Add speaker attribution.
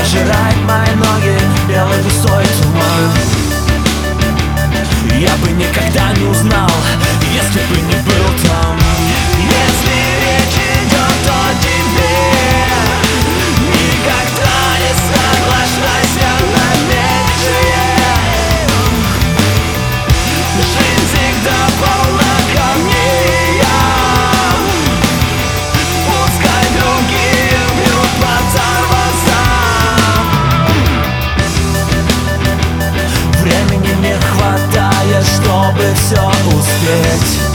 Speaker 1: пожирает мои ноги белой густой туман. Я бы никогда не узнал, если бы не был там. Если речь идет о тебе, никогда не соглашайся на меньшее. Жизнь всегда полна камней, пускай другие бьют по тормозам. Времени не хватает, чтобы все успеть.